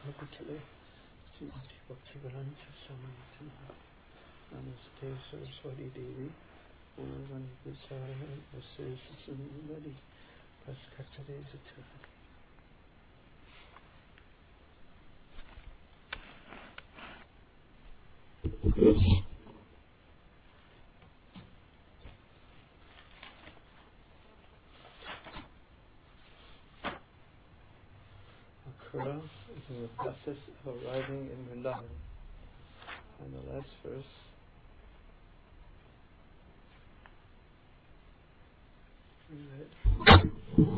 Bhakti Bhaktivedanta Swami Namaste Saraswati Devi Purnavani Vichara Vasesha Sundari Praskatare Jatara. Akrura is in the process of arriving in Vrindavan. And the last verse we read.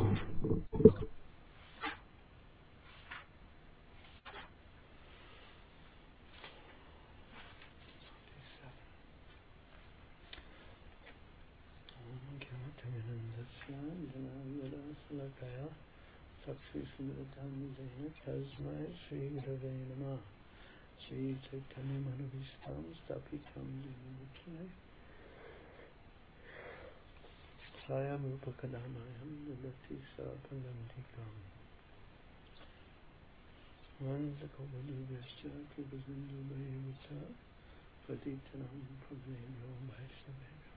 Sakshi Sundaratam Jaya Tasmai Sri Gurave Namah Sri Chaitanya Manubhishtam Stapitam Jaya Sayam Upakadamayam Nilati Sapandantikam Vanzakavadu Vyasya Kripasindu Bhayavata Patitanam Prabhayyo Vaishnavaya.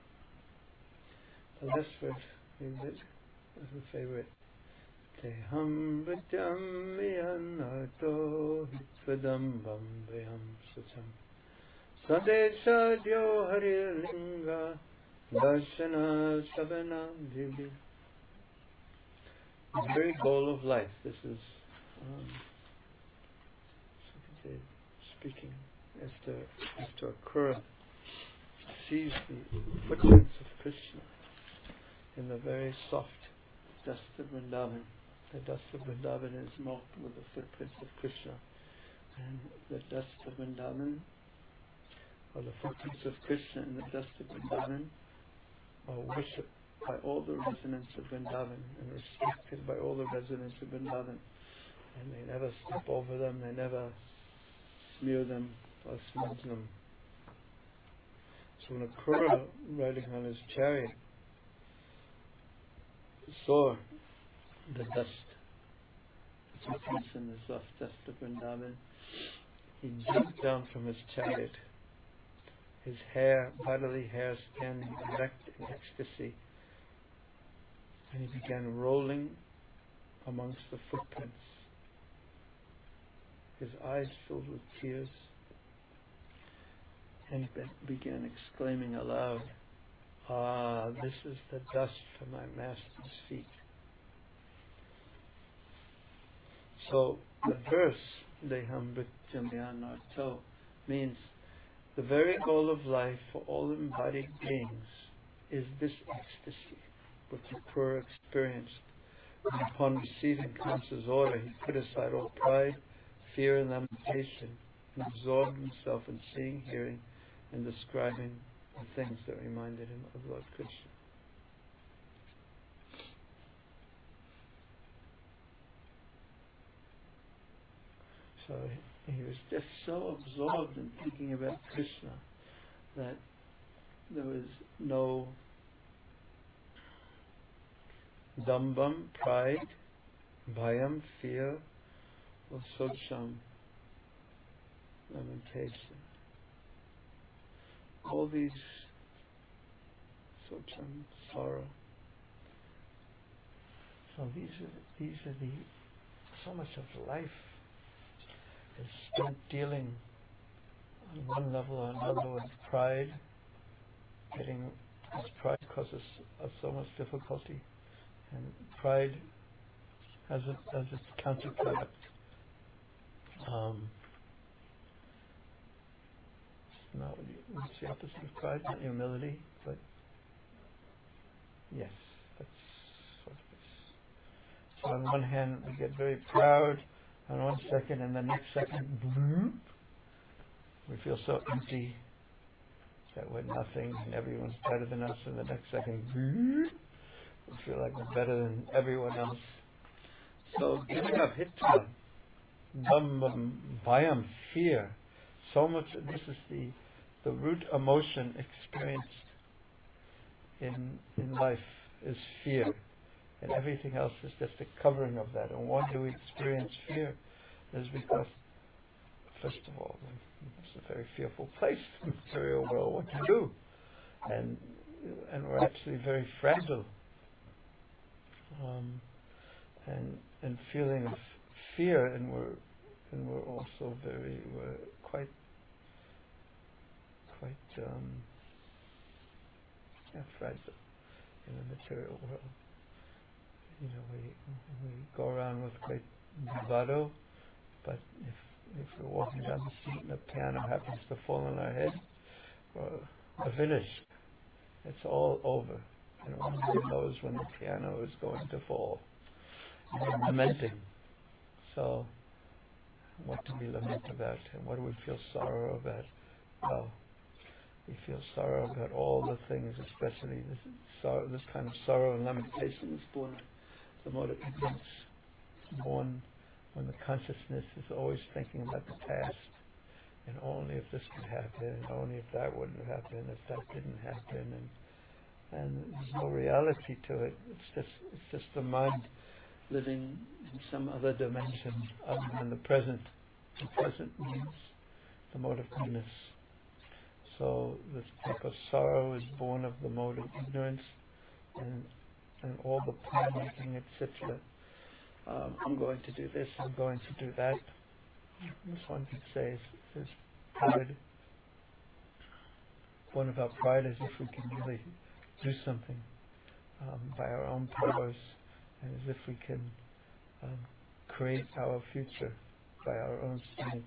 The last verse we read was a favorite. Teham vityam miyanato hitvadam bambayam sutam sadeshadyo harilinga darshana savana divi. The very goal of life. This is speaking after Akrura sees the footprints of Krishna in the very soft dust of Vrindavan. The dust of Vrindavan is marked with the footprints of Krishna, and the dust of Vrindavan, or the footprints of Krishna in the dust of Vrindavan, are worshipped by all the residents of Vrindavan and respected by all the residents of Vrindavan, and they never step over them, they never smear them or smudge them. So when Akrura, riding on his chariot, saw the dust, the footprints in the soft dust of Vrindavan, he jumped down from his chariot, his hair, bodily hair standing erect in ecstasy, and he began rolling amongst the footprints, his eyes filled with tears, and he began exclaiming aloud, "Ah, this is the dust from my master's feet." So the verse Deham Vrityamyanarto means the very goal of life for all embodied beings is this ecstasy which Akrura experienced. And upon receiving Kamsa's order, he put aside all pride, fear and lamentation, and absorbed himself in seeing, hearing and describing the things that reminded him of Lord Krishna. So he was just so absorbed in thinking about Krishna that there was no dambam, pride, bhayam, fear, or socham, lamentation. All these socham, sorrow. So these are the so much of life is spent dealing on one level or another with pride. Pride causes us so much difficulty, and pride has its counterproduct. What's the opposite of pride? Not humility, but yes, that's what it is. So on one hand, we get very proud. On 1 second, and the next second, bloop, we feel so empty that we're nothing and everyone's better than us, and the next second, bloop, we feel like we're better than everyone else. So giving up hitra, dambam, bhayam, fear, so much. This is the root emotion experienced in life is fear. And everything else is just a covering of that. And why do we experience fear? is because, first of all, it's a very fearful place, the material world, what to do. And we're actually very fragile. And feeling of fear, and we're also we're quite fragile in the material world. You know, we go around with great bravado, but if we're walking down the street and the piano happens to fall on our head, we're finished. It's all over. And one knows when the piano is going to fall. And we're lamenting. So, what do we lament about? And what do we feel sorrow about? Well, we feel sorrow about all the things, especially this kind of sorrow and lamentation is born the mode of ignorance, born when the consciousness is always thinking about the past, and only if this could happen, and only if that wouldn't happen, if that didn't happen, and there's no reality to it. It's just the mind living in some other dimension other than the present. The present means the mode of goodness. So this type of sorrow is born of the mode of ignorance, and all the plan making, etc. I'm going to do this, I'm going to do that. This one could say is pride. One of our pride is if we can really do something by our own powers, and as if we can create our future by our own strength.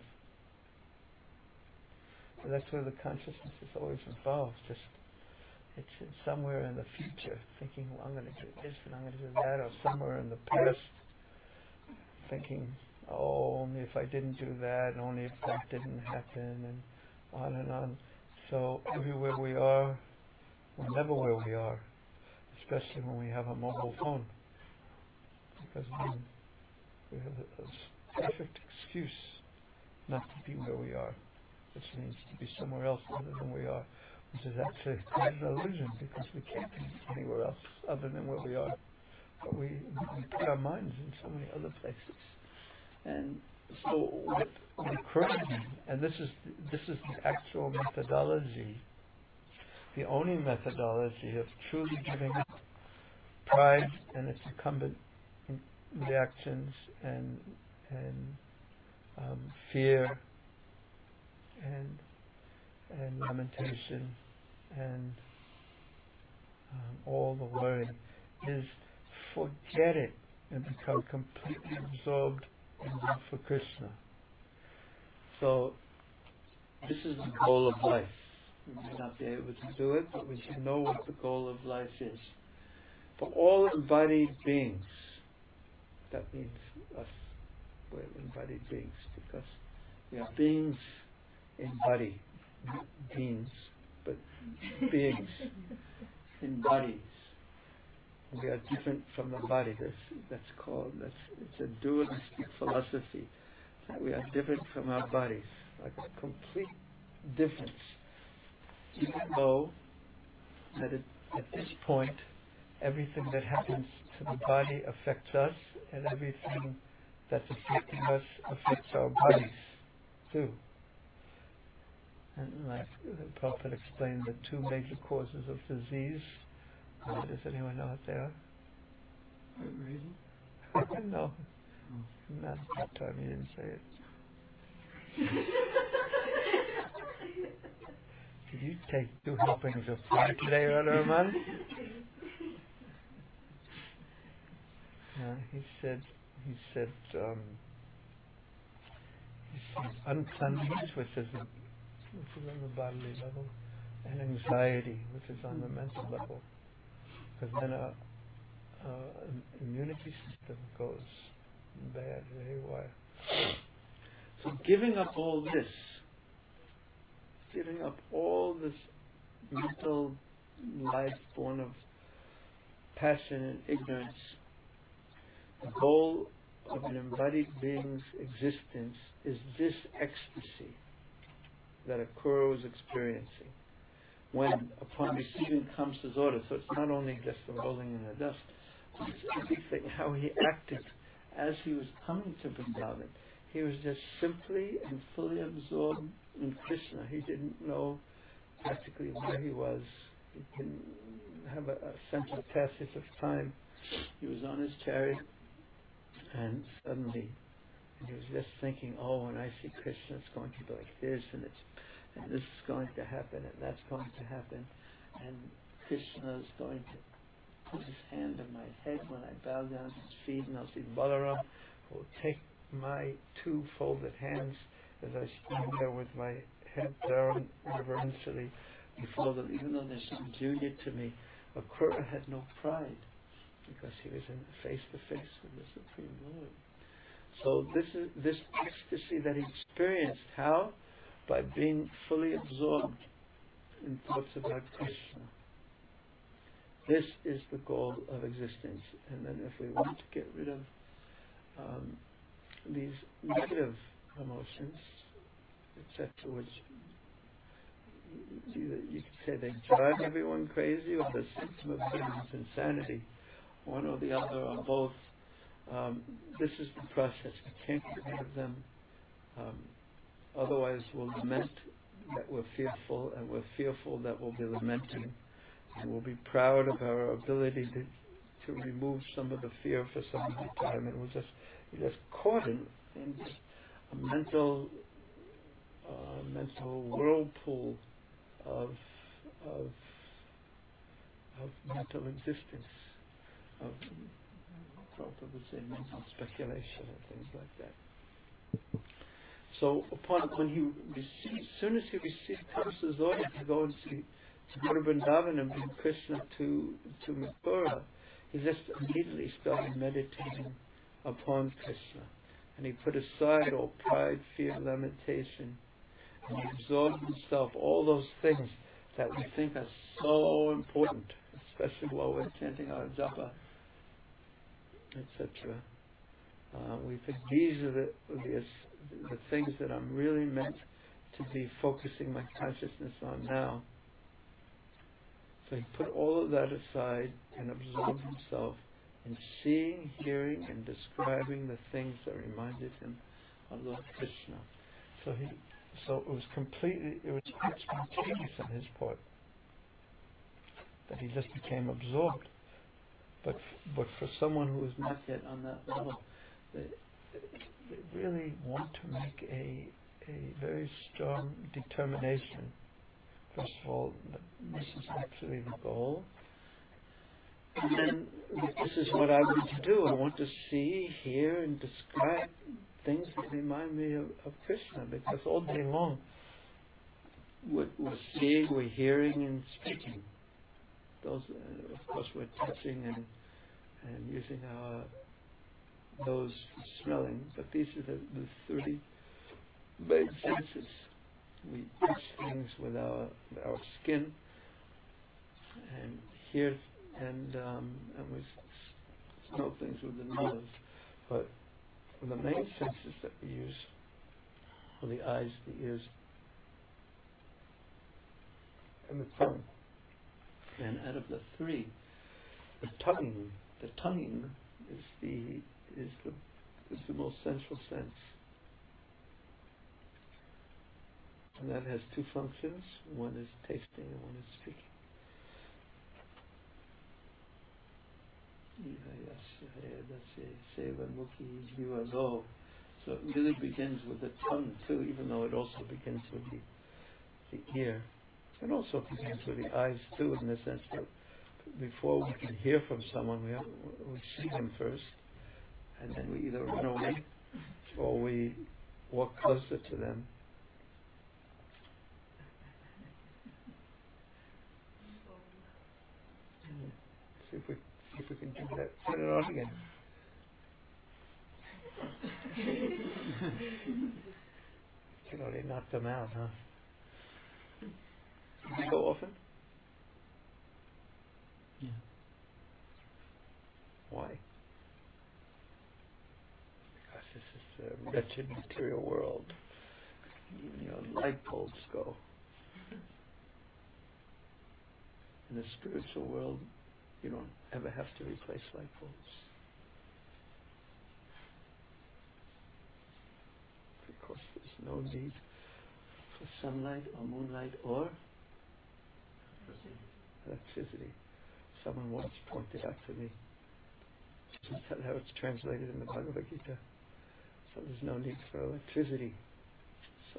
So that's where the consciousness is always involved. It's somewhere in the future, thinking, well, I'm going to do this and I'm going to do that, or somewhere in the past, thinking, oh, only if I didn't do that, and only if that didn't happen, and on and on. So everywhere we are, we're never where we are, especially when we have a mobile phone, because then we have a perfect excuse not to be where we are, which means to be somewhere else other than we are, which is actually quite an illusion, because we can't be anywhere else other than where we are. But we put our minds in so many other places. And so what occurs, and this is the actual methodology, the only methodology of truly giving up pride and its incumbent reactions and fear and lamentation and all the worry, is forget it and become completely absorbed in love for Krishna. So this is the goal of life. We may not be able to do it, but we should know what the goal of life is. For all embodied beings, that means us, we're embodied beings, because we are beings in body, not beings, but beings in bodies. We are different from the body. It's a dualistic philosophy, that we are different from our bodies, like a complete difference. Even though that at this point, everything that happens to the body affects us, and everything that's affecting us affects our bodies too. And like the Prophet explained, the two major causes of disease. Does anyone know what they are? No. Not at that time, he didn't say it. Did you take 2 helpings of pie today, Radha-Raman? He said uncleanliness, which is on the bodily level, and anxiety, which is on the mental level. Because then our immunity system goes bad, haywire. So giving up all this mental life born of passion and ignorance, the goal of an embodied being's existence is this ecstasy that a Kuru is experiencing when, upon receiving Kamsa's order. So it's not only just the rolling in the dust, but it's everything, how he acted as he was coming to Vrindavan. he was just simply and fully absorbed in Krishna. He didn't know practically where he was. He didn't have a sense of passage of time. He was on his chariot, and suddenly he was just thinking, oh, when I see Krishna, it's going to be like this, and this is going to happen, and that's going to happen, and Krishna is going to put his hand on my head when I bow down to his feet, and I'll see Balaram who will take my two folded hands as I stand there with my head down reverentially before them, even though they're so junior to me. Akrura had no pride because he was in face to face with the Supreme Lord. So this ecstasy that he experienced, how? By being fully absorbed in thoughts about Krishna. This is the goal of existence. And then if we want to get rid of these negative emotions, etc., which you could say they drive everyone crazy, or the symptom of everyone's insanity, one or the other, or both. This is the process. We can't get rid of them. Otherwise, we'll lament that we're fearful, and we're fearful that we'll be lamenting, and we'll be proud of our ability to remove some of the fear for some of the time, and we're just caught in just a mental whirlpool of mental existence, of Prabhupada would say mental speculation and things like that. So when he received, as soon as he received Kamsa's order to go and to go to Vrindavan and bring Krishna to Mathura, he just immediately started meditating upon Krishna. And he put aside all pride, fear, lamentation, and he absorbed himself, all those things that we think are so important, especially while we're chanting our japa, etc. We think these are the things that I'm really meant to be focusing my consciousness on now. So he put all of that aside and absorbed himself in seeing, hearing, and describing the things that reminded him of Lord Krishna. So it was quite spontaneous on his part that he just became absorbed. But for someone who is not yet on that level, they really want to make a very strong determination. First of all, this is actually the goal. And then this is what I want to do. I want to see, hear, and describe things that remind me of Krishna, because all day long we're seeing, we're hearing, and speaking. Those, of course, we're touching and using our nose for smelling, but these are the three main senses. We touch things with our skin, and hear and we smell things with the nose. But the main senses that we use are the eyes, the ears, and the tongue. And out of the three, the tonguing is the most central sense. And that has two functions. One is tasting and one is speaking. So it really begins with the tongue too, even though it also begins with the ear. It also begins with the eyes too, in the sense that before we can hear from someone, we see them first, and then we either run away or we walk closer to them. See if we can do that. Turn it on again. They knocked them out, huh? Do you go often? Yeah. Why? Because this is a wretched material world. Even light bulbs go. In the spiritual world, you don't ever have to replace light bulbs. course, there's no need for sunlight or moonlight or electricity. Someone once pointed out to me how it's translated in the Bhagavad Gita. So there's no need for electricity. So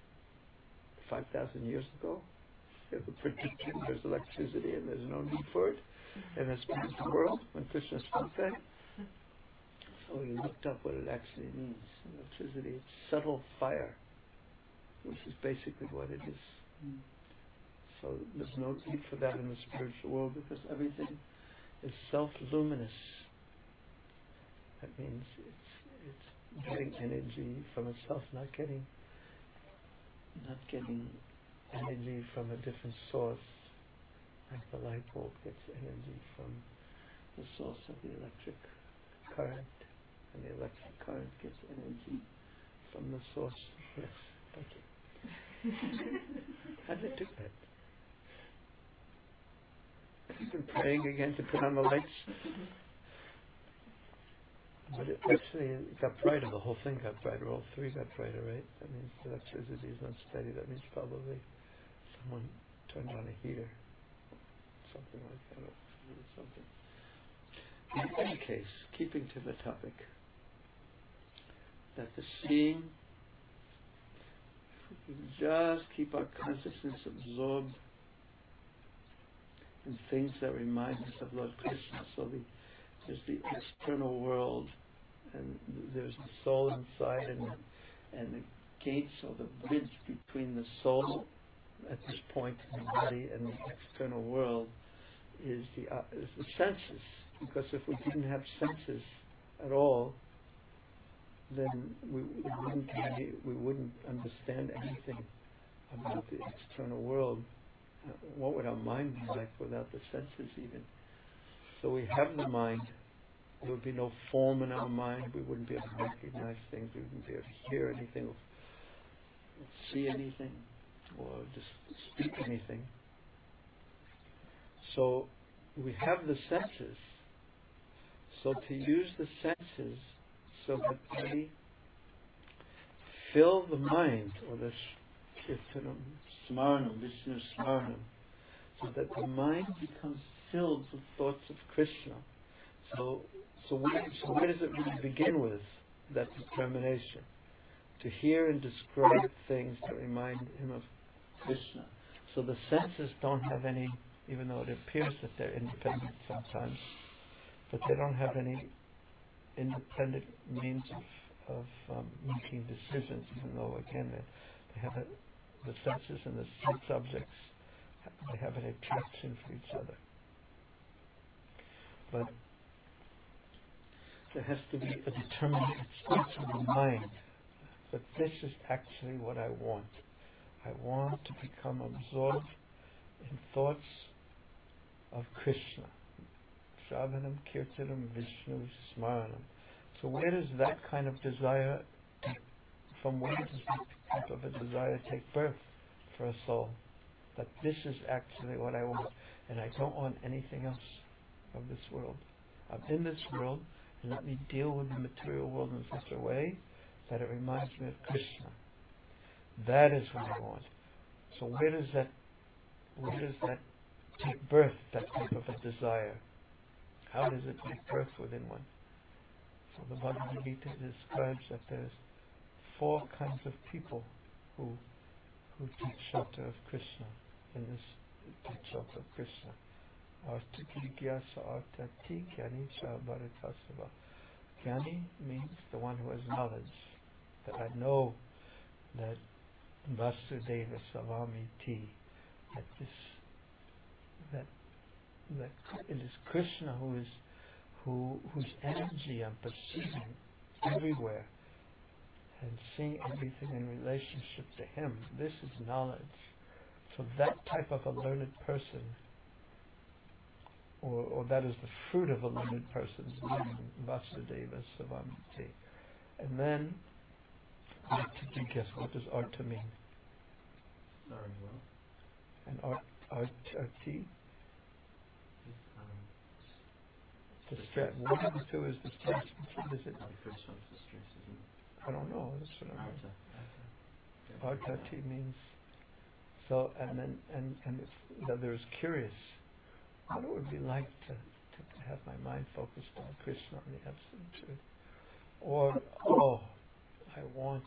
5,000 years ago, they were predicting there's electricity and there's no need for it in the spiritual world when Krishna spoke that. So he looked up what it actually means. Electricity, it's subtle fire, which is basically what it is. So there's no need for that in the spiritual world because everything is self-luminous. That means it's getting energy from itself, not getting energy from a different source. Like the light bulb gets energy from the source of the electric current, and the electric current gets energy from the source. Yes, thank you. How did they do that? Have you been praying again to put on the lights? But it got brighter, the whole thing got brighter, all three got brighter, right? That means the electricity is unsteady, that means probably someone turned on a heater, something like that, or something. In any case, keeping to the topic, that the seeing, if we just keep our consciousness absorbed in things that remind us of Lord Krishna, so there's the external world, and there's the soul inside, and the gates or the bridge between the soul at this point in the body and the external world is the senses. Because if we didn't have senses at all, then we wouldn't understand anything about the external world. What would our mind be like without the senses even? So we have the mind. There would be no form in our mind. We wouldn't be able to recognize things. We wouldn't be able to hear anything, or see anything, or just speak anything. So we have the senses. So to use the senses so that they fill the mind, or the kirtanam, smaranam, Vishnu smaranam, so that the mind becomes filled with thoughts of Krishna. So where does it really begin with, that determination? To hear and describe things that remind him of Krishna. So the senses don't have any, even though it appears that they're independent sometimes, but they don't have any independent means of making decisions, even though, again, they have the senses and the sense objects, they have an attraction for each other. But there has to be a determinate response of the mind. But this is actually what I want. I want to become absorbed in thoughts of Krishna. Shravanam, Kirtanam, Vishnu, Smaranam. So where does that kind of desire from where does that type of a desire take birth for a soul? That this is actually what I want, and I don't want anything else of this world. I'm in this world, and let me deal with the material world in such a way that it reminds me of Krishna. That is what I want. So where does that take birth, that type of a desire? How does it take birth within one? So the Bhagavad Gita describes that there's 4 kinds of people who take shelter of Krishna, in this take shelter of Krishna. Artaki gyasa artati gyani cha bharatasava. Jnani means the one who has knowledge, that I know that Vasudeva Savamiti, that it is Krishna whose energy I'm perceiving everywhere and seeing everything in relationship to him. This is knowledge. So that type of a learned person, or that is the fruit of a learned person's learning, Vasudeva Savamiti. And then, guess what does arta mean? Learning well. And arti? Distress. One of the two is distress. What is it? The first one's distress, isn't it? I don't know. That's what I'm Arta. Artati means so, and then and if the other is curious, what it would be like to have my mind focused on Krishna, on the absolute truth, or I want,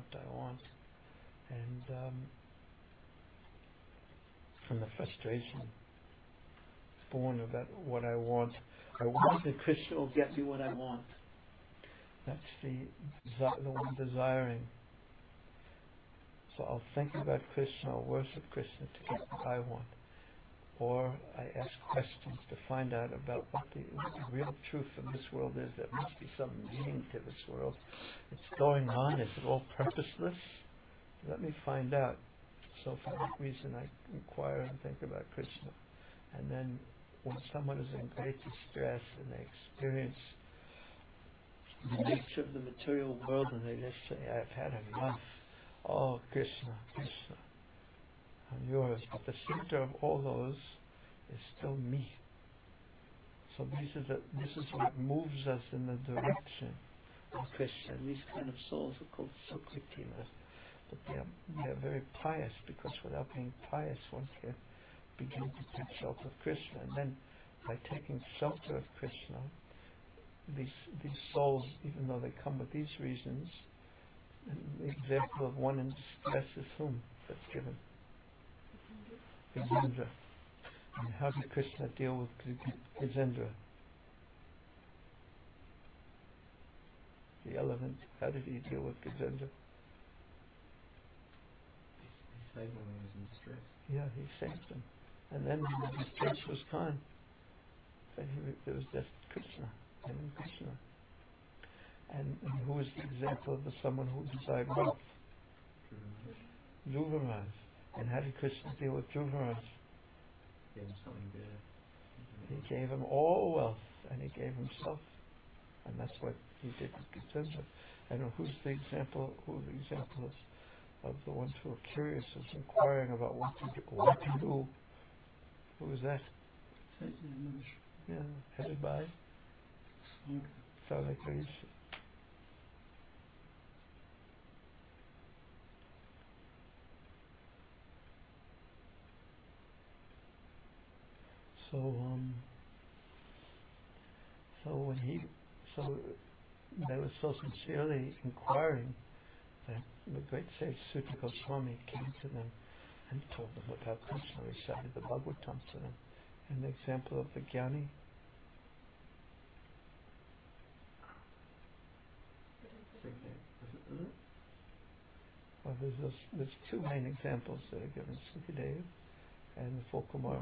and the frustration born of that, what I want that Krishna will get me what I want. That's the one desiring. So I'll think about Krishna, I'll worship Krishna to get what I want. Or I ask questions to find out about what the real truth of this world is. There must be some meaning to this world. It's going on. Is it all purposeless? Let me find out. So for that reason I inquire and think about Krishna. And then when someone is in great distress and they experience the nature of the material world and they just say, I've had enough. Oh, Krishna, Krishna, I'm yours. But the center of all those is still me. So this is what moves us in the direction of Krishna. And these kind of souls are called Sukritinas. But they are very pious, because without being pious one can begin to take shelter of Krishna. And then by taking shelter of Krishna, these souls, even though they come with these reasons, the example of one in distress is whom that's given? Gajendra. And how did Krishna deal with Gajendra? The elephant, how did he deal with Gajendra? He saved him when he was in distress. Yeah, he saved him. And then when the distress was gone, there was just Krishna, and Krishna. And who was the example of someone who desired wealth? Dhruvaraj. And how did Krishna deal with Dhruvaraj? Gave him something better. He gave him all wealth, and he gave himself. And that's what he did with Gajendra. And who's the example? Who the example is of the ones who are curious, who's inquiring about what to do? Who is that? Yeah, headed by Saurabh Rishi. So they were so sincerely inquiring that the great sage Suta Goswami came to them and told them about Krishna, recited the Bhagavatam to them. And the example of the Jnani. Well, there's two main examples that are given, Sukadeva and the four Kumaras.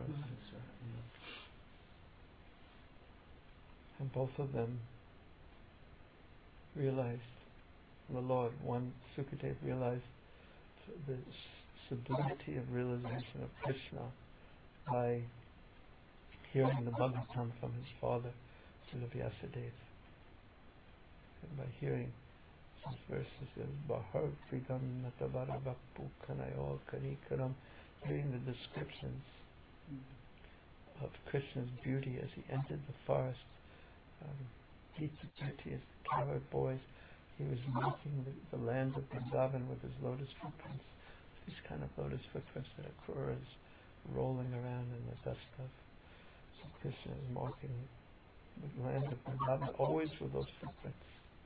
And both of them realized the Lord. One, Sukadeva, realized the sublimity of realization of Krishna by hearing the Bhagavatam from his father, Srila Vyasadeva. And by hearing these verses, Bahar Pridam Natavara Vapu Kanayo Kanikaram, hearing the descriptions of Krishna's beauty as he entered the forest. As the cowherd boys, he was marking the land of Vrindavan with his lotus footprints. These kind of lotus footprints that Akrura is rolling around in the dust of. So Krishna is marking the land of Vrindavan always with those footprints.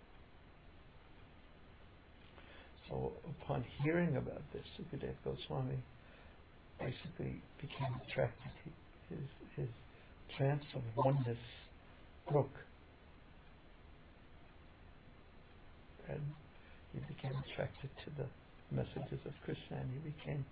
So upon hearing about this, Sukadeva Goswami basically became attracted. His trance of oneness broke. And he became attracted to the messages of Krishna, and he became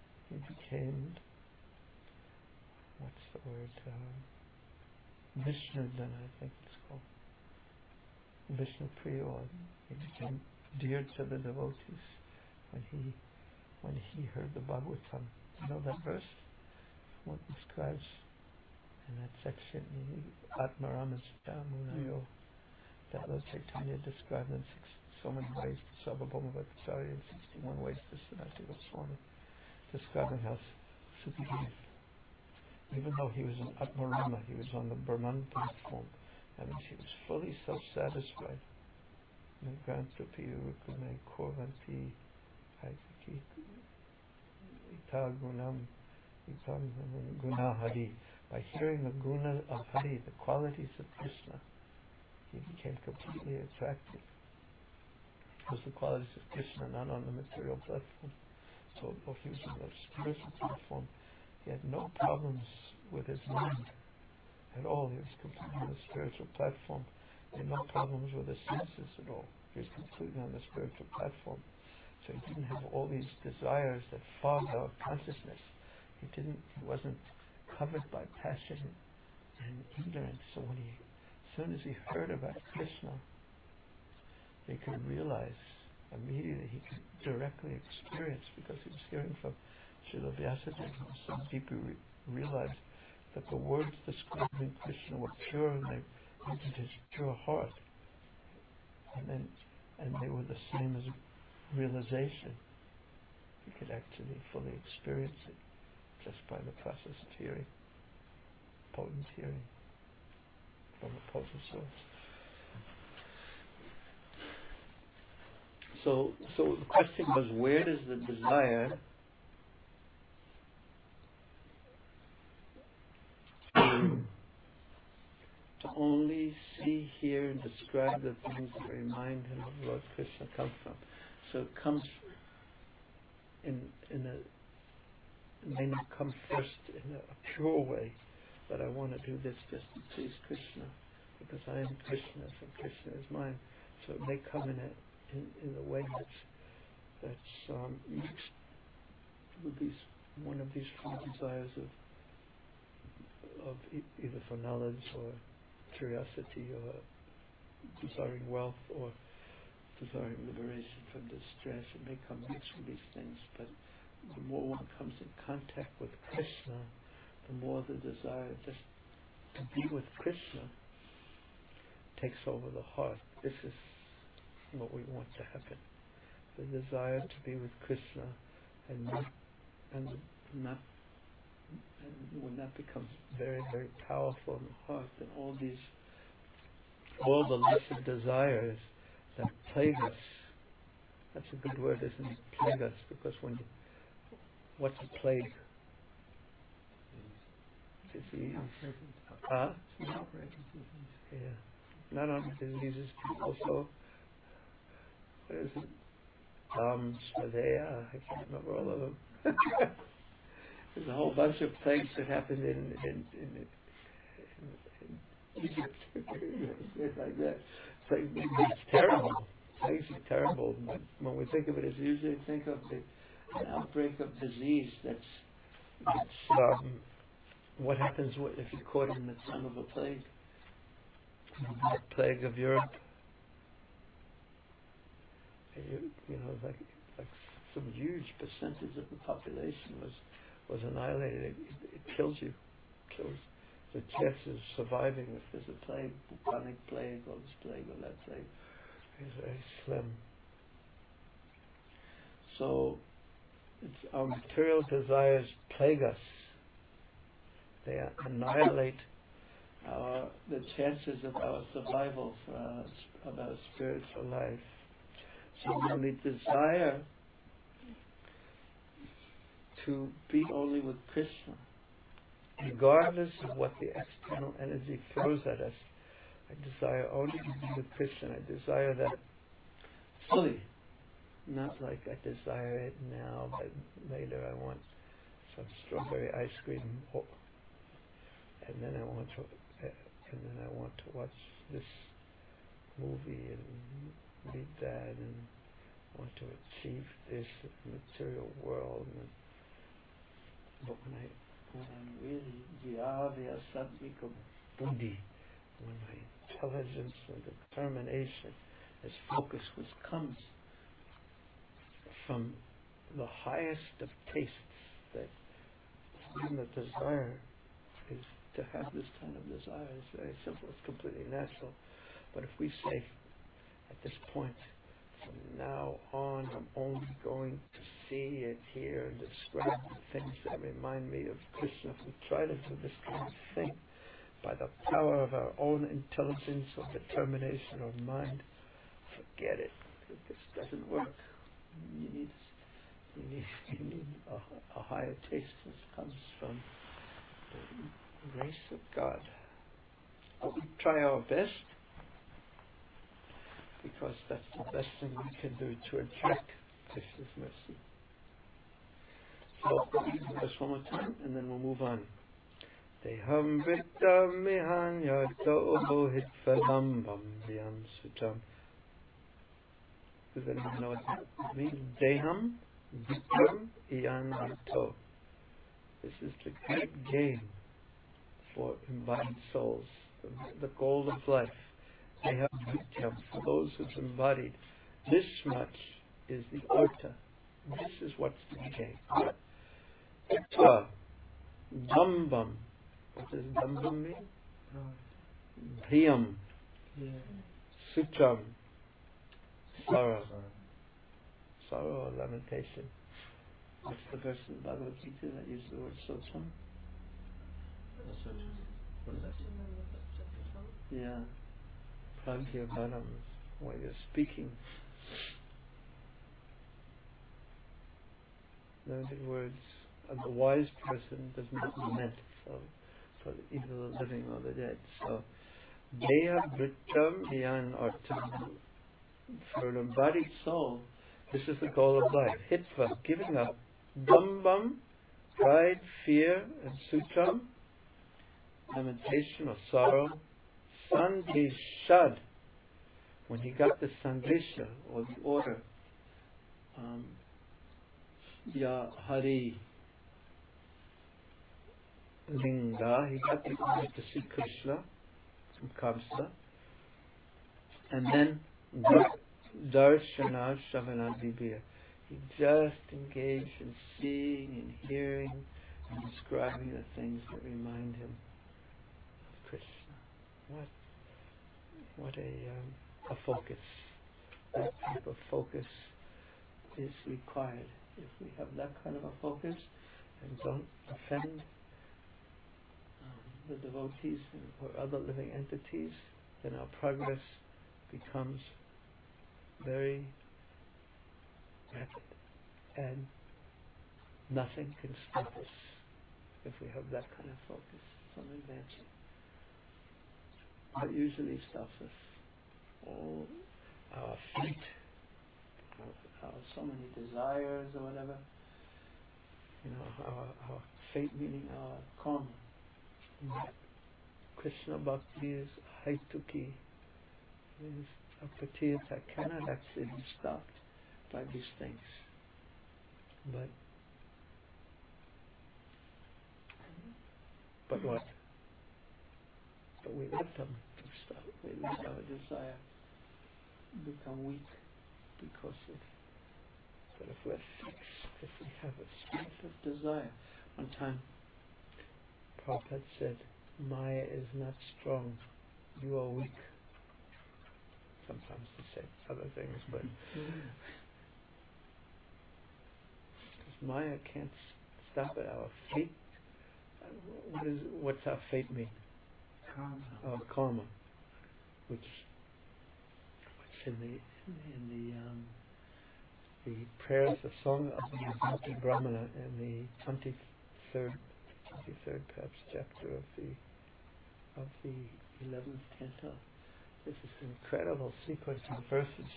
what's the word? Vishnudan, I think it's called. Vishnu Priya. He became dear to the devotees when he heard the Bhagavatam. You know that verse? What describes in that section, Atmaramasya Munayo, that Lord Chaitanya described in so many ways to Sarvabhauma Bhattacharya and 61 ways to Sanatana Goswami, describing how Sukadeva, even though he was in Atmarama, he was on the Brahman platform, that means he was fully self-satisfied. Grantrapi Rukume Korvanti Ita gunam, itam guna Hari. By hearing the guna of Hari, the qualities of Krishna, he became completely attracted. It was the qualities of Krishna, not on the material platform. So although he was on the spiritual platform, he had no problems with his mind at all. He was completely on the spiritual platform. He had no problems with his senses at all. He was completely on the spiritual platform. So he didn't have all these desires that fog our consciousness. He wasn't covered by passion and ignorance. So as soon as he heard about Krishna, he could realize immediately, he could directly experience, because he was hearing from Srila Vyasadeva, who so deeply realized that the words describing Krishna were pure and they entered his pure heart. And they were the same as realization. He could actually fully experience it just by the process of hearing, potent hearing from a potent source. So the question was, where does the desire to only see, hear, and describe the things that remind him of Lord Krishna come from? So it comes it may not come first in a pure way, but I want to do this just to please Krishna, because I am Krishna's and Krishna is mine. So it may come in a way that's mixed with one of these four desires of either for knowledge or curiosity or desiring wealth or desiring liberation from distress. It may come mixed with these things, but the more one comes in contact with Krishna, the more the desire just to be with Krishna takes over the heart. This is what we want to happen. The desire to be with Krishna, and when that becomes very, very powerful in the heart, then all the lesser desires that plague us, that's a good word, isn't it? Plague us, because what's a plague? Disease. Huh? Yeah. Not only diseases, but also, what is it? Swadaya, I can't remember all of them. There's a whole bunch of plagues that happened in Egypt. It's like that. It's terrible. Plagues are terrible. But when we think of it, as usually think of an outbreak of disease. That's what happens if you're caught in the time of a plague. The plague of Europe. Like some huge percentage of the population was annihilated. It kills you. Kills. The chances of surviving if there's a plague, bubonic plague, or this plague or that plague, is very slim. So our material desires plague us. They annihilate the chances of our survival of our spiritual life. So when we desire to be only with Krishna, regardless of what the external energy throws at us, I desire only to be with Krishna. I desire that fully. Not like I desire it now, but later I want some strawberry ice cream, and then I want to watch this movie and read that, and want to achieve this in the material world. But when I'm really vyavya sadvika buddhi, when my intelligence and determination is focused, which comes from the highest of tastes, that when the desire is to have this kind of desire, it's very simple, it's completely natural. But if we say at this point, from now on, I'm only going to see and hear and describe the things that remind me of Krishna. If we try to do this kind of thing by the power of our own intelligence or determination or mind, forget it. This doesn't work. You need You need a higher taste that comes from the grace of God. But we try our best, because that's the best thing we can do to attract Krishna's mercy. So I'll read the verse one more time and then we'll move on. Deham Vittam Mihanya Toho Hitfadam Bambiam Sutam. Does anyone know what that means? Deham Vittam Ianato. This is the great gain for embodied souls, the goal of life. Deham Vittam, for those who've embodied. This much is the orta. This is what's to be gained. Hitva Dambam. What does Dambam mean? Priyam. Sutram. Sorrow. Sorrow or lamentation. What's the verse in Bhagavad Gita that uses the word Sutram? What is that? Yeah. Pragyavanam, when you're speaking. Learned words. And the wise person does not lament for either the living or the dead. So, Deha Vrittam Dhyan Artam. For an embodied soul, this is the goal of life. Hitva, giving up. Dambam, pride, fear, and sutram, lamentation or sorrow. Sandeshad, when he got the sandesha or the order, Ya Hari Linga, he got the order to see Krishna from Kamsa, and then Darshana Shavanadibir. He just engaged in seeing and hearing and describing the things that remind him of Krishna. What a focus. That type of focus is required. If we have that kind of a focus and don't offend the devotees or other living entities, then our progress becomes very rapid, and nothing can stop us if we have that kind of focus from advancing. What usually stops us? All our fate, our so many desires or whatever. Our fate, meaning our karma. Krishna Bhakti is haituki, is apatiyata, cannot actually be stopped by these things. But what? But we let them stop. We let our desire become weak because of. But if we're fixed, if we have a strength of desire, one time Prabhupada said, Maya is not strong, you are weak. Sometimes he said other things, but because Maya can't stop it. Our fate. What's our fate mean? Karma. Our karma, which in the prayers, the song of the Avanti Brahmana in the 23rd perhaps chapter of the 11th canto. This is an incredible sequence of verses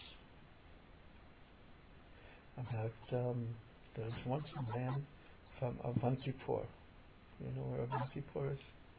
about there was once a man from Avantipur. You know where Avantipur is?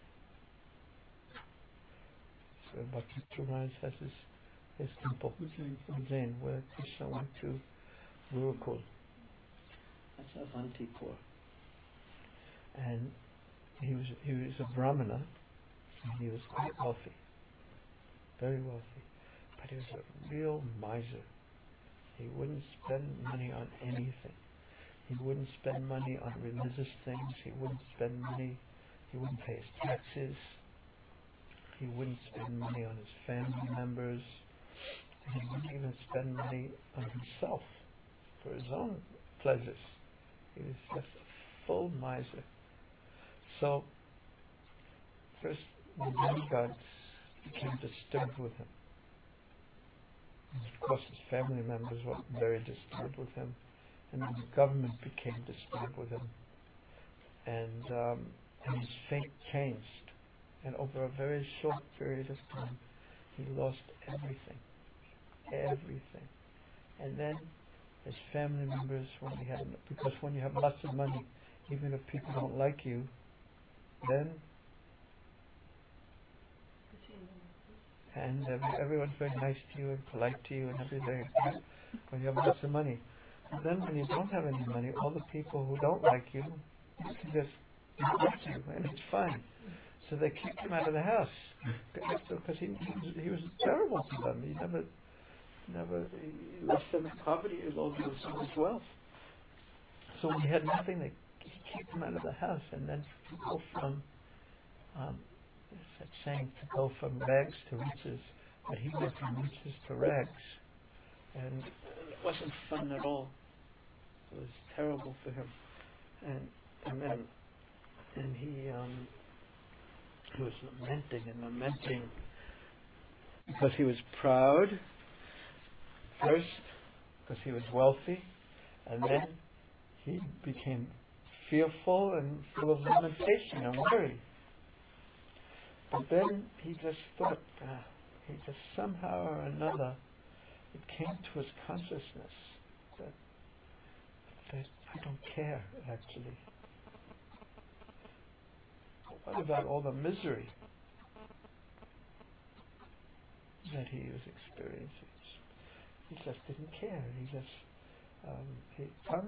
So Bhakti Maharaj has his temple, Ujjain, where Krishna went to Gurukul. That's Avantipur. And he was a Brahmana, and he was quite wealthy, very wealthy, but he was a real miser. He wouldn't spend money on anything. He wouldn't spend money on religious things. He wouldn't spend money. He wouldn't pay his taxes. He wouldn't spend money on his family members. He wouldn't even spend money on himself for his own pleasures. He was just a full miser. So, first, the demigods became disturbed with him. And of course, his family members were very disturbed with him. and then the government became disturbed with him, and his fate changed. And over a very short period of time, he lost everything. And then his family members, because when you have lots of money, even if people don't like you, then and everyone's very nice to you and polite to you and everything when you have lots of money. And then when you don't have any money, all the people who don't like you just don't like you, and it's fine. So they kicked him out of the house because he was terrible to them. He left them in poverty. He lost his wealth. So when he had nothing, they kicked him out of the house, and then to go from that saying, to go from rags to riches, but he went from riches to rags, and it wasn't fun at all. It was terrible for him, and he was lamenting because he was proud first, because he was wealthy, and then he became fearful and full of lamentation and worry. But then he just thought, he just somehow or another, it came to his consciousness that I don't care, actually. What about all the misery that he was experiencing? He just didn't care. He just he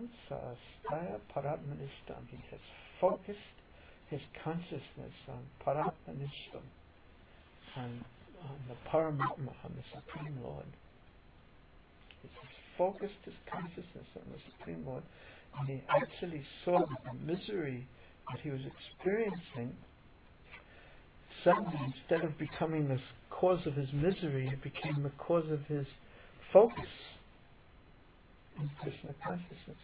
has focused his consciousness on Paratmanishtam, on the Paramatma, on the Supreme Lord. He just focused his consciousness on the Supreme Lord, and he actually saw that the misery that he was experiencing, suddenly, instead of becoming the cause of his misery, it became the cause of his focus in Krishna consciousness.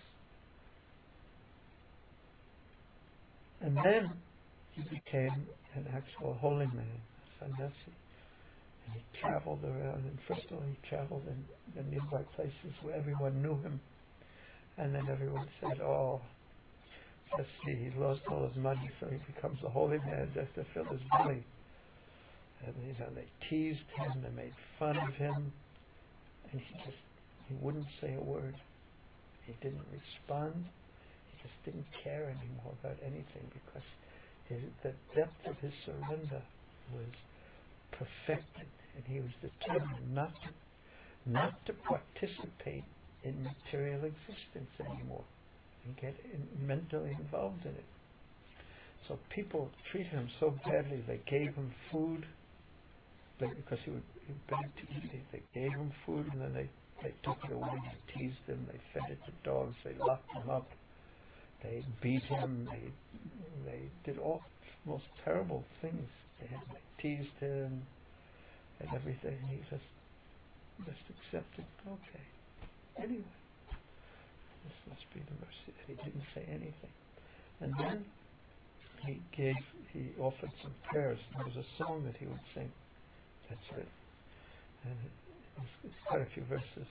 And then he became an actual holy man, a sannyasi. And he traveled around, and first of all he traveled in the nearby places where everyone knew him. And then everyone said, oh, let's see, he lost all his money, so he becomes a holy man just to fill his belly. And they teased him, they made fun of him, and he wouldn't say a word. He didn't respond. He just didn't care anymore about anything, because the depth of his surrender was perfected, and he was determined not to participate in material existence anymore and get mentally involved in it. So people treated him so badly. They gave him food because he begged to eat it. They gave him food, and then they took it away. They teased him. They fed it to dogs. They locked him up. They beat him. They did all most terrible things. They teased him and everything. He just accepted. Okay. Anyway, this must be the mercy that he didn't say anything. And then he offered some prayers. There was a song that he would sing. That's it. And it's quite a few verses.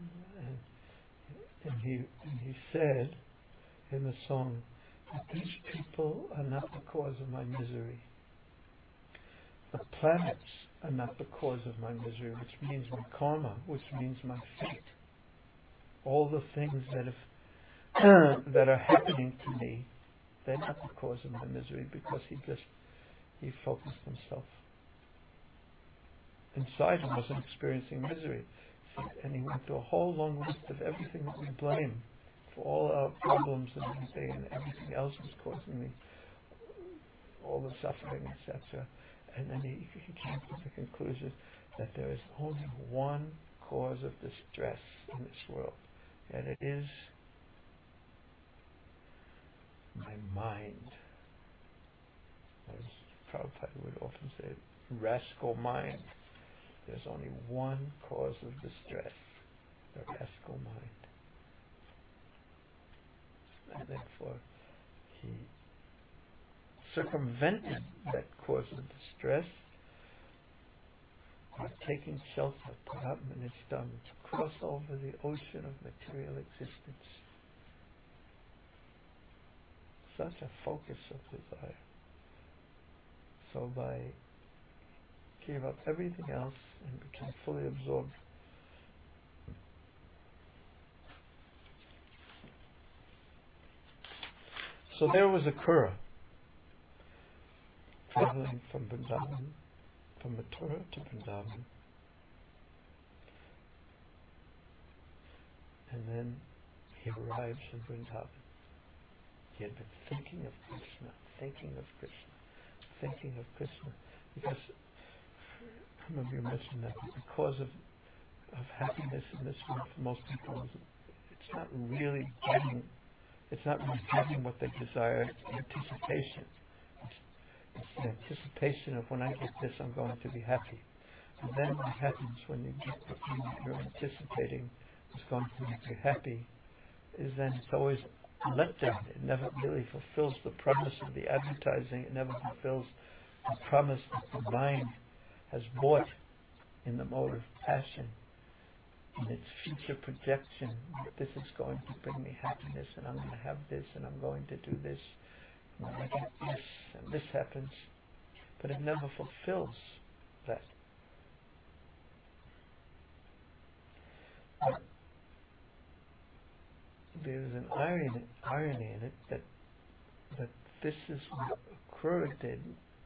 And he said in the song that these people are not the cause of my misery. The planets are not the cause of my misery, which means my karma, which means my fate. All the things that are happening to me, they're not the cause of my misery, because he focused himself. Inside he wasn't experiencing misery. And he went through a whole long list of everything that we blame for all our problems and everything else was causing me all the suffering, etc. And then he came to the conclusion that there is only one cause of distress in this world, and it is my mind. As Prabhupada would often say, rascal mind. There's only one cause of distress, the rascal mind. And therefore, he circumvented that cause of distress by taking shelter, Paratmanishtam, to cross over the ocean of material existence such a focus of desire. So gave up everything else and became fully absorbed. So there was Akrura, traveling from Vrindavan, from Mathura to Vrindavan. And then he arrives in Vrindavan. He had been thinking of Krishna, because I remember you mentioned that the cause of happiness in this world for most people is it's not really getting what they desire. It's anticipation. It's the anticipation of when I get this, I'm going to be happy. And then what happens when you get the thing that you're anticipating is going to make you happy is then it's always a letdown. It never really fulfills the promise of the advertising. It never fulfills the promise that the mind has bought in the mode of passion, in its future projection, that this is going to bring me happiness and I'm going to have this and I'm going to do this when I get this and this happens. But it never fulfills that. But there's an irony in it that this is what Akrura did.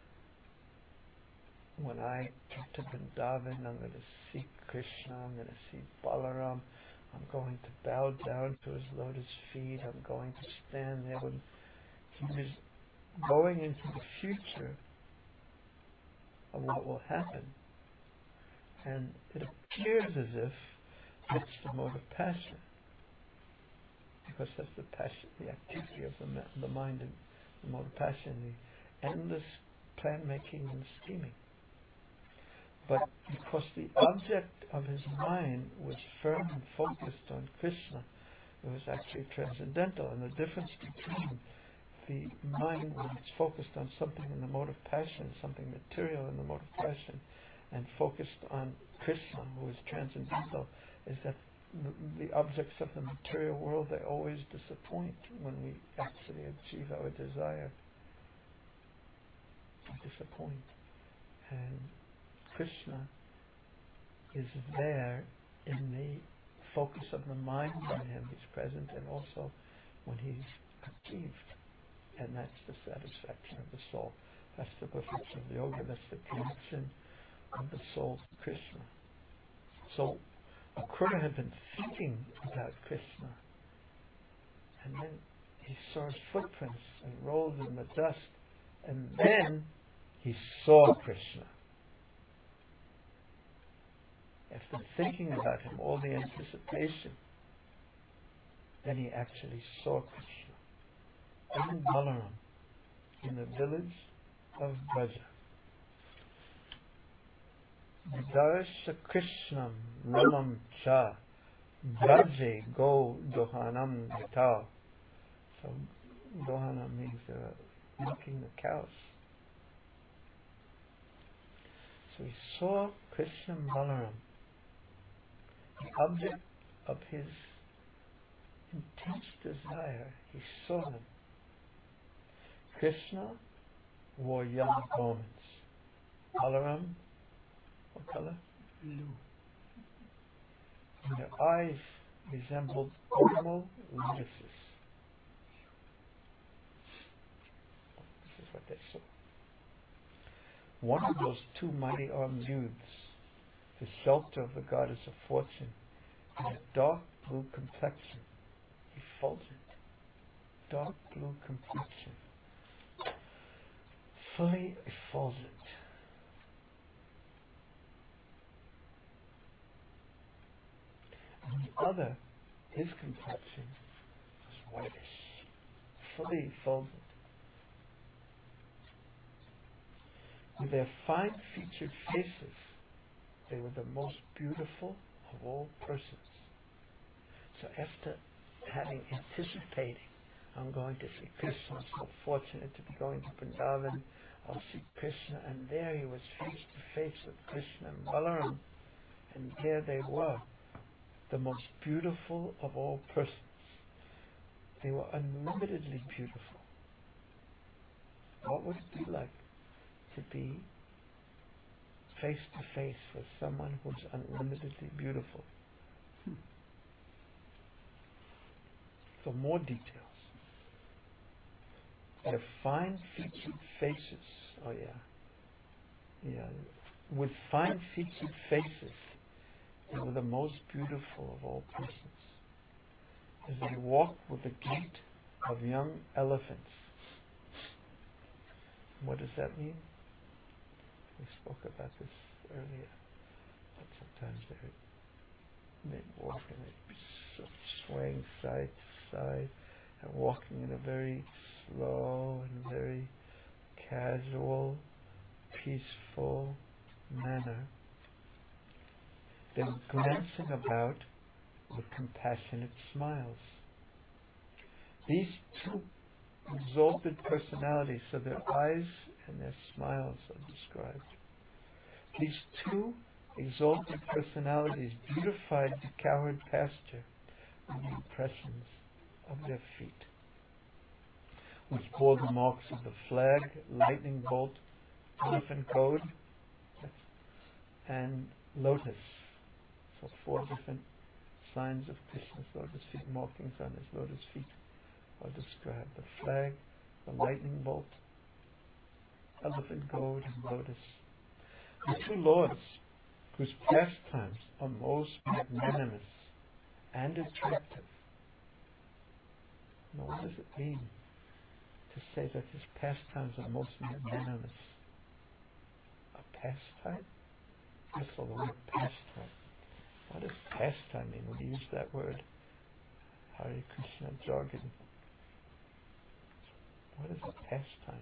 When I get to Vrindavan, I'm going to see Krishna, I'm going to see Balaram, I'm going to bow down to his lotus feet, I'm going to stand there. When he was going into the future of what will happen. And it appears as if it's the mode of passion. Because that's the passion, the activity of the mind and the mode of passion, the endless plan making and scheming. But because the object of his mind was firm and focused on Krishna, it was actually transcendental. And the difference between the mind when it's focused on something in the mode of passion, something material in the mode of passion, and focused on Krishna, who is transcendental, is that the objects of the material world, they always disappoint when we actually achieve our desire. They disappoint. And Krishna is there in the focus of the mind on him. He's present, and also when he's achieved. And that's the satisfaction of the soul. That's the perfection of the yoga. That's the connection of the soul to Krishna. So Akrura had been thinking about Krishna, and then he saw his footprints and rolled in the dust, and then he saw Krishna. After thinking about him, all the anticipation, then he actually saw Krishna in Balaram, in the village of Braja. Darsha Krishnam Ramam Cha Braje Go Dohanam Gata. So Dohanam means milking the cows. So he saw Krishna and Balaram, the object of his intense desire. He saw them. Krishna wore yellow garments. Balaram, what color? Blue. And their eyes resembled opal lotuses. This is what they saw. One of those two mighty armed youths, the shelter of the goddess of fortune, had a dark blue complexion, effulgent, dark blue complexion, fully effulgent. And the other, his complexion, was whitish, fully effulgent. With their fine-featured faces, they were the most beautiful of all persons. So after anticipating, I'm going to see Krishna, I'm so fortunate to be going to Vrindavan, I'll see Krishna, and there he was face to face with Krishna and Balaram, and there they were, the most beautiful of all persons. They were unlimitedly beautiful. What would it be like to be face to face with someone who's unlimitedly beautiful? For more details, their fine-featured faces. Oh yeah. With fine-featured faces, they were the most beautiful of all persons. As they walked with the gait of young elephants. What does that mean? We spoke about this earlier. But sometimes they walk and they sort of swaying side to side and walking in a very slow and very casual, peaceful manner. They were glancing about with compassionate smiles. These two exalted personalities, so their eyes and their smiles are described. These two exalted personalities beautified the cowherd pasture with the impressions of their feet, which bore the marks of the flag, lightning bolt, elephant goad, and lotus. So 4 different signs of Krishna's lotus feet, markings on his lotus feet are described. The flag, the lightning bolt, elephant goad, and lotus. The 2 lords, whose pastimes are most magnanimous and attractive. Now what does it mean to say that his pastimes are most magnanimous? A pastime? First of all, the word pastime. What does pastime mean? We use that word, Hare Krishna jargon. What is a pastime?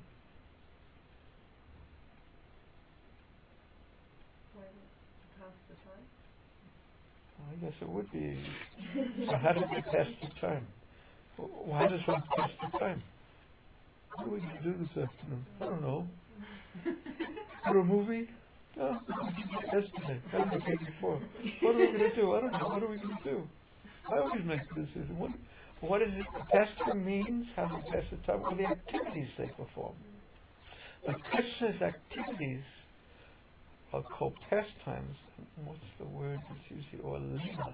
Pass the time? Well, I guess it would be. So how do we pass the time? Why does one pass the time? What are we going to do this afternoon? I don't know. Go to a movie? No, yesterday. That was the day before. What are we going to do? I don't know. What are we going to do? I always make the decision. What is it? Pastime means how to pass the time, or the activities they perform. But Krishna's activities are called pastimes. What's the word that's used here? Or lila.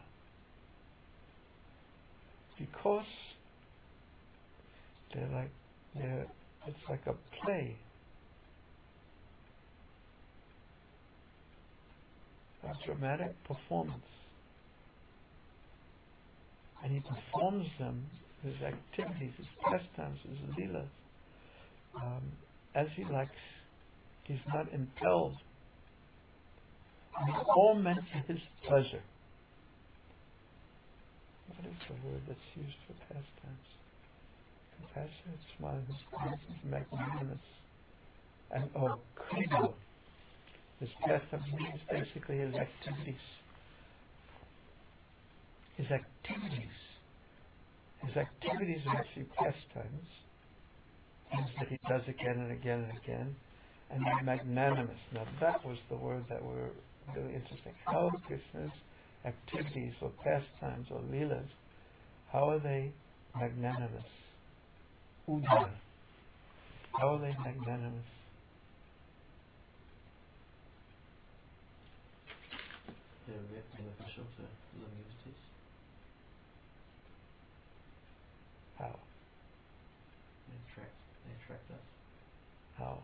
Because it's like a play. A dramatic performance. And he performs them, his activities, his pastimes, his leelas, as he likes. He's not impelled. And it's all meant for his pleasure. What is the word that's used for pastimes? Compassionate smile, his grace is magnanimous. And credo. His pastimes means basically his activities. His activities are actually pastimes, things that he does again and again and again, and they're magnanimous. Now that was the word that were really interesting. How are Krishna's activities or pastimes or leelas, how are they magnanimous? Udara. How are they magnanimous? They're beneficial to living entities. How? They attract us How?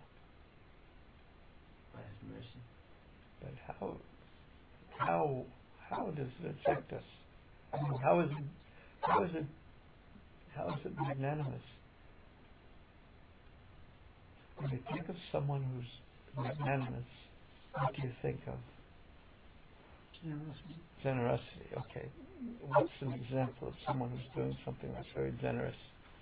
by his mercy. But how does it affect us? I mean, how is it magnanimous? When you think of someone who's magnanimous, what do you think of? Generosity. Okay. What's an example of someone who's doing something that's very generous?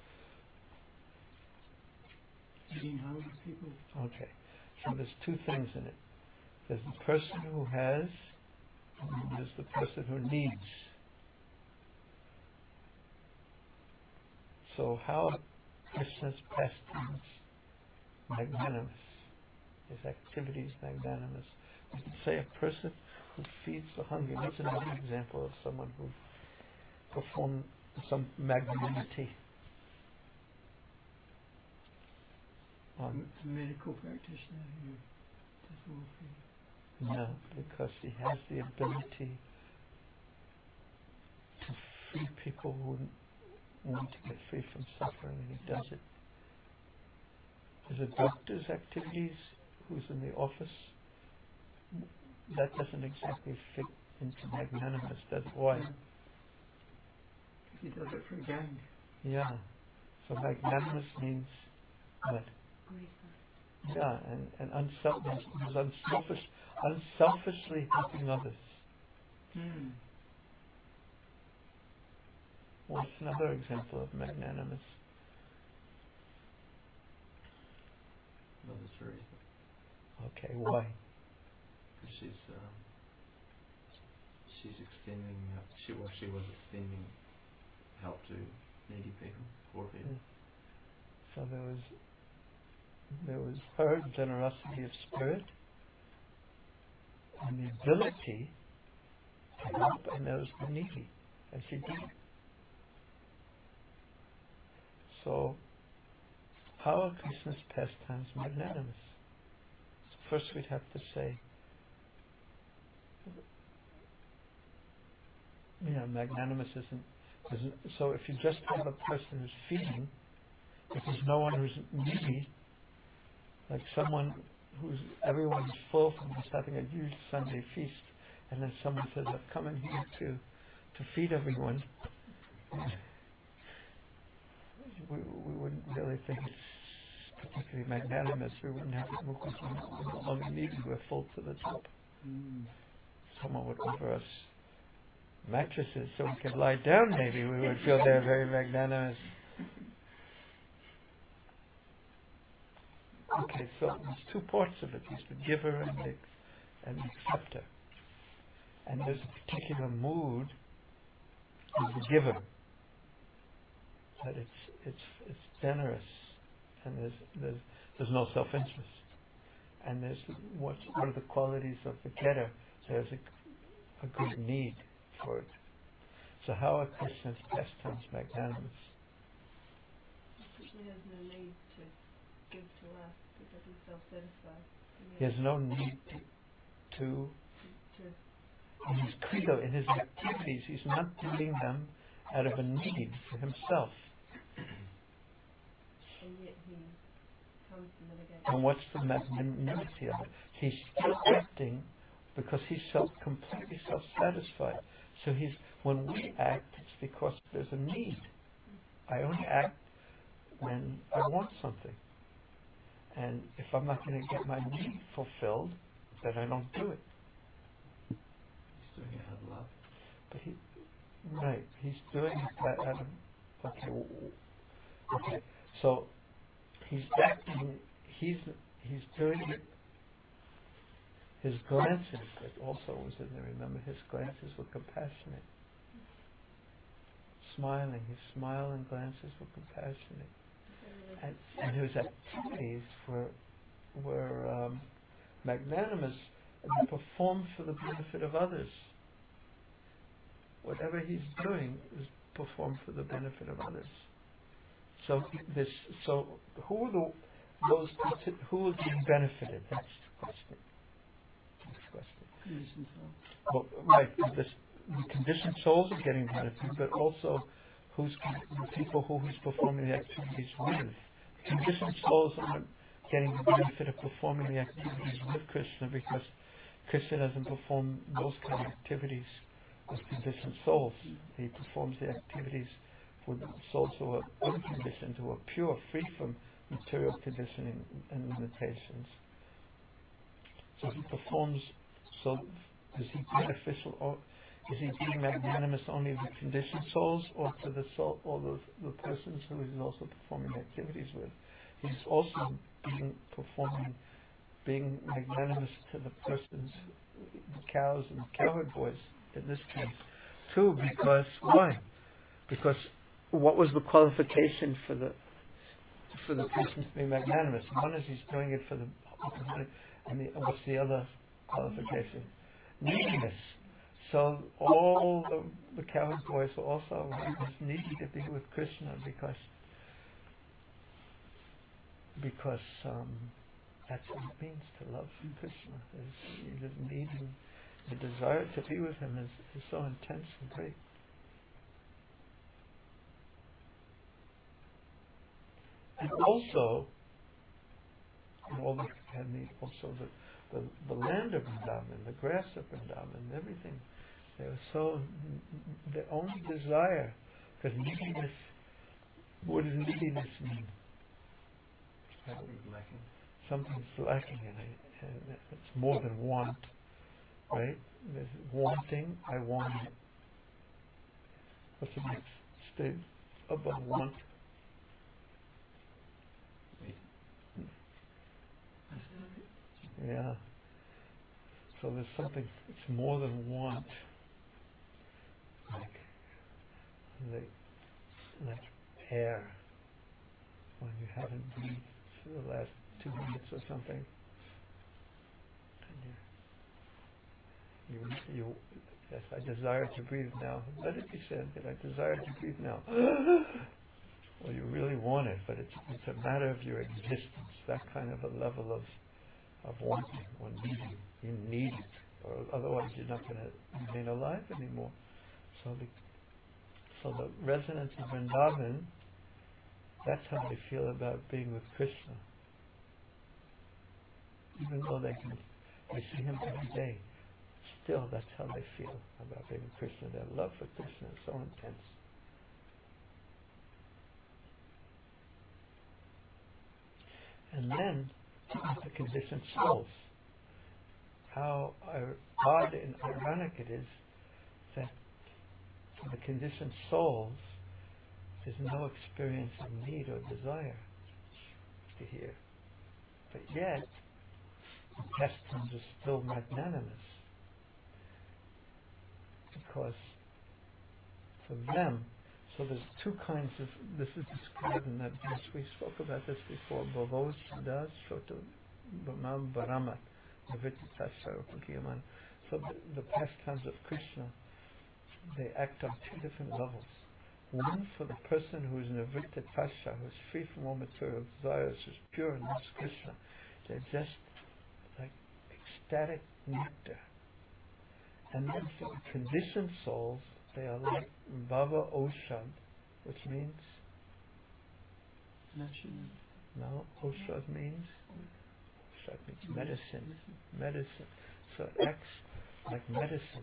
Feeding hungry people. Okay. So there's 2 things in it. There's the person who has, and there's the person who needs. So how are Krishna's pastimes magnanimous? His activities magnanimous. You could say a person who feeds the hungry. That's another example of someone who performed some magnanimity. A medical practitioner who does warfare. No, because he has the ability to free people who want to get free from suffering, and he does it. As a doctor's activities, who's in the office, that doesn't exactly fit into magnanimous, does it? Why? He does it for gain. Yeah. So magnanimous means what? Yeah, and unselfishly helping others. What's another example of magnanimous? Mother Teresa. Okay, why? Because she's extending, she was extending help to needy people, poor people. So there was her generosity of spirit and the ability to help, and there was the needy, and she did. So, how are Krishna's pastimes magnanimous? So first we'd have to say, magnanimous isn't. So if you just have a person who's feeding, if there's no one who's needy, like someone everyone's full from just having a huge Sunday feast, and then someone says, I've come in here to feed everyone, we wouldn't really think it's particularly magnanimous. We wouldn't have it because we're no longer needy, we're full to the top. Someone would offer us mattresses so we could lie down, maybe we would feel they're very magnanimous. Okay, so there's two parts of it. There's the giver and the acceptor. And there's a particular mood of the giver. That it's generous, and there's no self-interest. And there's what are the qualities of the getter? There's a good need for it. So how are Krishna's pastimes magnanimous? Krishna has no need to give to us because he's self-satisfied. He has no need to in his credo, in his activities, he's not doing them out of a need for himself. And yet he comes to mitigate. And what's the magnanimity of it? He's still acting because he's completely self-satisfied. So when we act, it's because there's a need. I only act when I want something. And if I'm not going to get my need fulfilled, then I don't do it. He's doing it out of love. But he's doing it out of, okay. So he's acting, he's doing it. His glances, that also was in there, remember, his glances were compassionate. Smiling, his smile and glances were compassionate. And his activities were magnanimous, and they performed for the benefit of others. Whatever he's doing is performed for the benefit of others. So who are being benefited? That's the question. Next question. Well, right, the conditioned souls are getting benefited, but also the people who he's performing the activities with. Conditioned souls aren't getting the benefit of performing the activities with Krishna because Krishna doesn't perform those kind of activities with conditioned souls. He performs the activities with souls who are unconditioned, who are pure, free from material conditioning and limitations. So he performs, so is he beneficial, or is he being magnanimous only to the conditioned souls or to the soul, or the persons who he's also performing activities with? He's also being magnanimous to the persons, the cows and the cowherd boys in this case, too, because why? Because what was the qualification for the person to be magnanimous? One is he's doing it for the money, and what's the other qualification? Neediness. So all the cowherd boys were also needy to be with Krishna because because that's what it means to love Krishna. Is the needing, the desire to be with him is so intense and great. And also, also the land of Vrindavan, the grass of Vrindavan, everything. They were so, the only desire, because neediness, what does neediness mean? Something's lacking. Something's lacking in it, and it's more than want, right? There's wanting, I want it. What's the next stage above want? Yeah. So there's something, it's more than want. Like air. When you haven't breathed for the last 2 minutes or something. And yes, I desire to breathe now. Let it be said that I desire to breathe now. Well, you really want it, but it's a matter of your existence. That kind of a level of wanting or needing. You need it, or otherwise you're not going to remain alive anymore. So the residents of Vrindavan, that's how they feel about being with Krishna. Even though they see him every day, still that's how they feel about being with Krishna. Their love for Krishna is so intense. And then, the conditioned souls. How odd and ironic it is that for the conditioned souls, there's no experience of need or desire to hear. But yet, the pastimes are still magnanimous. Because for them, so there's two kinds of, this is described in that verse, we spoke about this before, Bhavos Das Shoto Bhamam Bharamat Nivritta. So the pastimes of Krishna, they act on two different levels. One for the person who is Nivritta Tasha, who is free from all material desires, who is pure and loves Krishna. They're just like ecstatic nectar. And then for the conditioned souls, they are like Bhava Oshad, which means? No, Oshad means? Oshad means medicine. Medicine. So it acts like medicine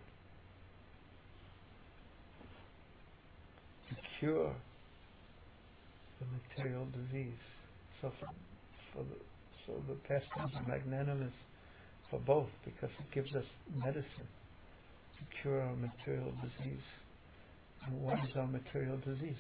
to cure the material disease. So the pastimes are magnanimous for both, because it gives us medicine to cure our material disease. And what is our material disease?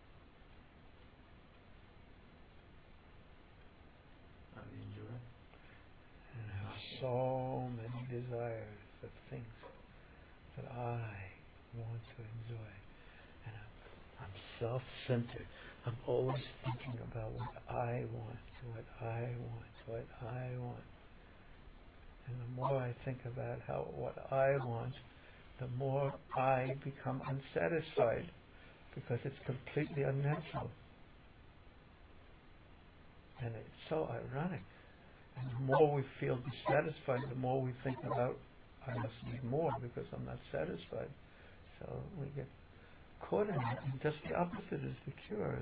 Enjoy. And I have so many desires of things that I want to enjoy. And I'm self-centered. I'm always thinking about what I want, what I want, what I want. And the more I think about what I want, the more I become unsatisfied, because it's completely unnatural. And it's so ironic. And the more we feel dissatisfied, the more we think about, I must need more because I'm not satisfied. So we get caught in it. And just the opposite is the cure.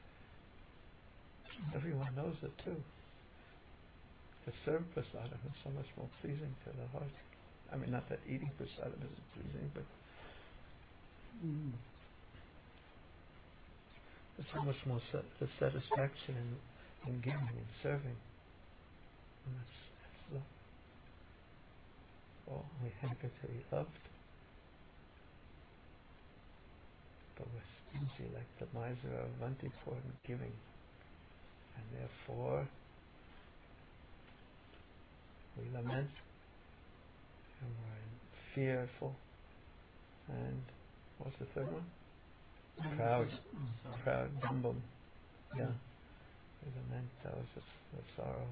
Everyone knows it too. The serve prasadam is so much more pleasing to the heart. I mean, not that eating prasadam isn't pleasing, but there's so much more satisfaction in giving and serving. And that's love. Well, we hanker to be loved, but we're stingy like the miser of Vantipur in giving. And therefore, we lament, and we're fearful, and what's the third one? Proud, dumbum. Yeah, we lament those of sorrow.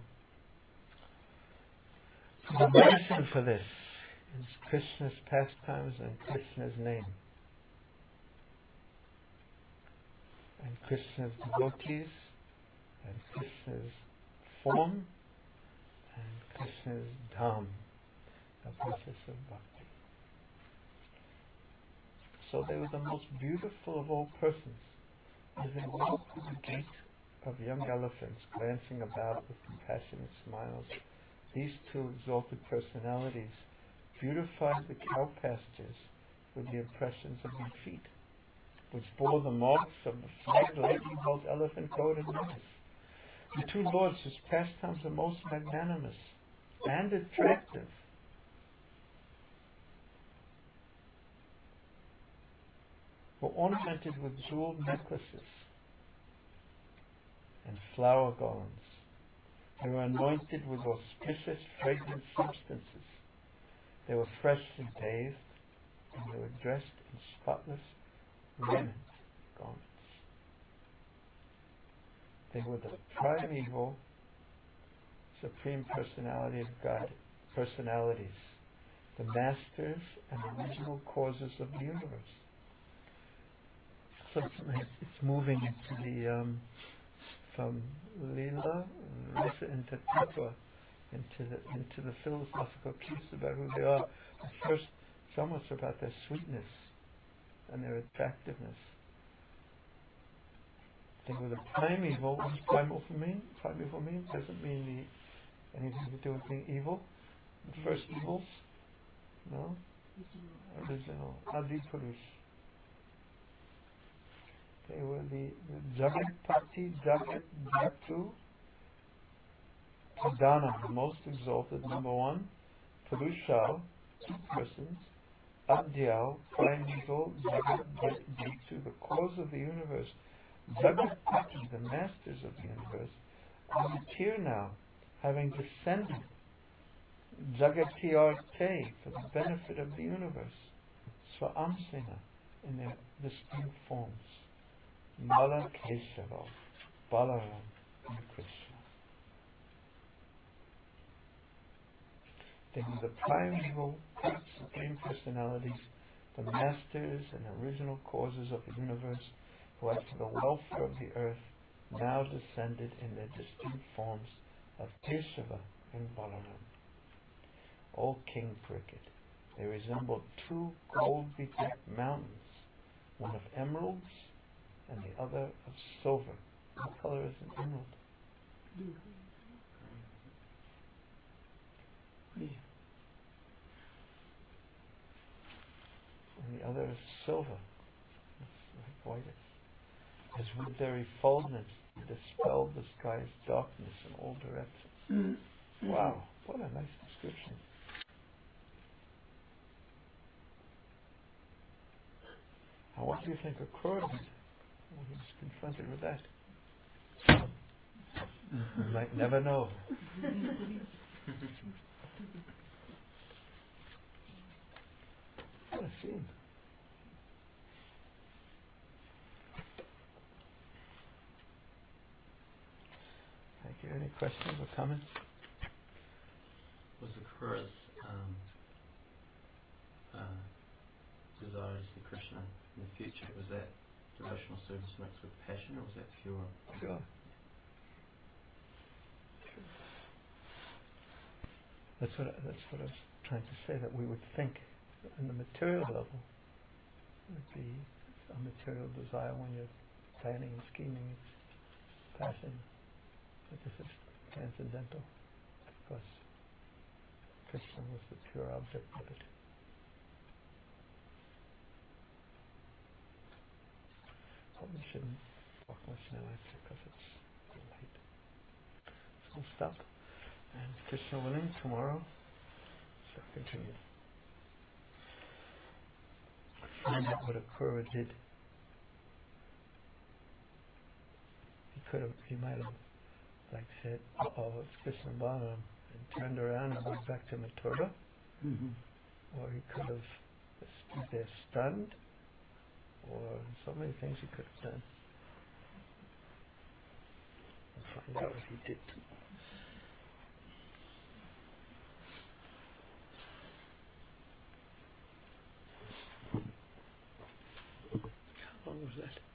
The medicine for this is Krishna's pastimes and Krishna's name. And Krishna's devotees and Krishna's form, and Krishna is Dham, the process of bhakti. So they were the most beautiful of all persons. As they walked through the gate of young elephants, glancing about with compassionate smiles, these two exalted personalities beautified the cow pastures with the impressions of their feet, which bore the marks of the flagged lightning-bolt elephant coat and knife. The two lords, whose pastimes are most magnanimous and attractive, were ornamented with jeweled necklaces and flower garlands. They were anointed with auspicious, fragrant substances. They were freshly bathed, and they were dressed in spotless raiment garments. They were the primeval Supreme Personality of God, personalities, the masters and original causes of the universe. So it's moving into the from Lila, Rasa into Tattva, into the philosophical truths about who they are. But first, somewhat about their sweetness and their attractiveness. They were the primeval. What does primeval mean? Primeval mean doesn't mean anything to do with being evil. The first evils, no. Original, Adi Purush. They were the Jagatpati, Jagat Jatu, Pradana, the most exalted, number one, Purusha, two persons, Adyal, primeval, Jagat Jatu, the cause of the universe, Jagatpati, the masters of the universe, are here now, having descended, Jagatiyarte, for the benefit of the universe, Swaamsena, in their distinct forms. Bala Keshava, Balaram, and Krishna. They were the primeval Supreme Personalities, the masters and original causes of the universe, who had for the welfare of the earth now descended in their distinct forms of Keshava and Balaram. O King Cricket, they resembled two gold-bedecked mountains, one of emeralds and the other of silver. What color is an emerald? Blue. Yeah. And the other is silver. It's like whitish. As with their refoldments, they dispelled the sky's darkness in all directions. Wow, what a nice description. Now, what do you think occurred when he was confronted with that? We might never know. What a scene. Thank you. Any questions or comments? Was the Kura's desire to see Krishna in the future, was that devotional service mixed with passion, or was that pure? Sure. That's what I was trying to say, that we would think in the material level would be a material desire when you're planning and scheming, it's passion. But this is transcendental, because Krishna was the pure object of it. But we shouldn't talk much now actually, because it's too late. So we'll stop. And Krishna willing, tomorrow shall continue. Find out what Akura did. He might have said, it's Krishna Balaram, and turned around and went back to Mathura. Or he could have stood there stunned, or so many things he could have done. We'll find out what he did. How long was that?